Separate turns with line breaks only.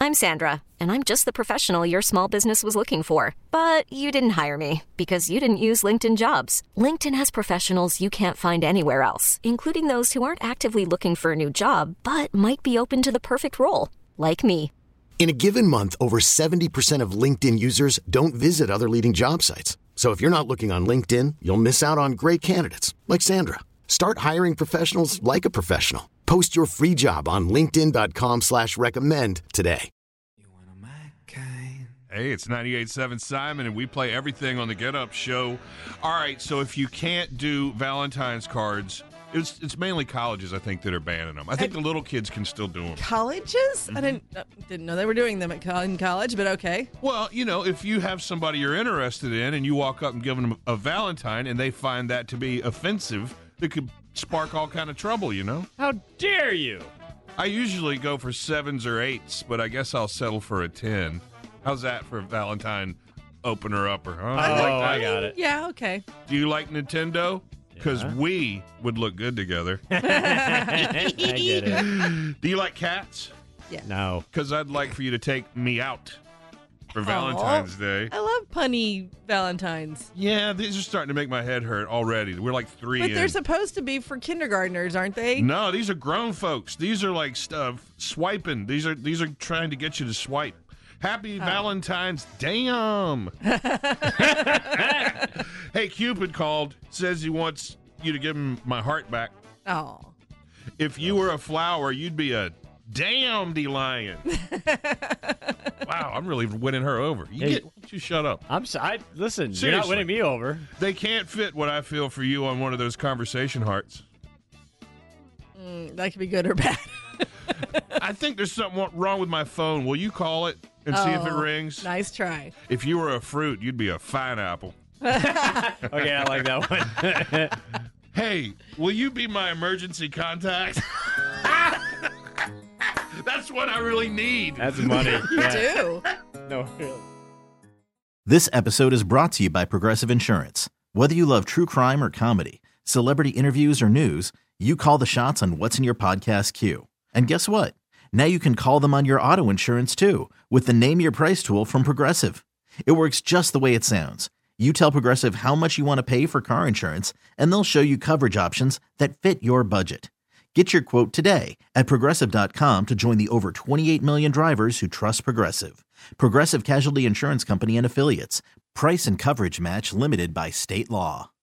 I'm Sandra, and I'm just the professional your small business was looking for. But you didn't hire me because you didn't use LinkedIn Jobs. LinkedIn has professionals you can't find anywhere else, including those who aren't actively looking for a new job, but might be open to the perfect role, like me.
In a given month, over 70% of LinkedIn users don't visit other leading job sites. So if you're not looking on LinkedIn, you'll miss out on great candidates like Sandra. Start hiring professionals like a professional. Post your free job on linkedin.com/recommend today.
Hey, it's 98.7 Simon, and we play everything on the Get Up Show. All right, so if you can't do Valentine's cards, it's mainly colleges, I think, that are banning them. I think the little kids can still do them.
Colleges? Mm-hmm. I didn't know they were doing them in college, but okay.
Well, you know, if you have somebody you're interested in and you walk up and give them a Valentine and they find that to be offensive, it could spark all kind of trouble, you know?
How dare you?
I usually go for 7s or 8s, but I guess I'll settle for a 10. How's that for a Valentine opener-upper, huh?
I got it.
Yeah, okay.
Do you like Nintendo? Because we would look good together.
I get it.
Do you like cats?
Yeah.
No.
Because I'd like for you to take me out for Valentine's Day.
I love punny Valentines.
Yeah, these are starting to make my head hurt already. We're like 3
But
in.
they're supposed to be for kindergartners, aren't they?
No, these are grown folks. These are like swiping. These are trying to get you to swipe. Happy Valentine's. Damn. Hey, Cupid called. Says he wants you to give him my heart back.
Oh.
If you were a flower, you'd be a dandelion. Wow, I'm really winning her over. Why don't you shut up?
Listen,
Seriously.
you're not winning me over.
They can't fit what I feel for you on one of those conversation hearts.
That could be good or bad.
I think there's something wrong with my phone. Will you call it and see if it rings?
Nice try.
If you were a fruit, you'd be a pineapple.
Okay, I like that one.
Hey, will you be my emergency contact? That's what I really need.
That's money.
You do.
No, really.
This episode is brought to you by Progressive Insurance. Whether you love true crime or comedy, celebrity interviews or news, you call the shots on what's in your podcast queue. And guess what? Now you can call them on your auto insurance too with the Name Your Price tool from Progressive. It works just the way it sounds. You tell Progressive how much you want to pay for car insurance, and they'll show you coverage options that fit your budget. Get your quote today at Progressive.com to join the over 28 million drivers who trust Progressive. Progressive Casualty Insurance Company and Affiliates. Price and coverage match limited by state law.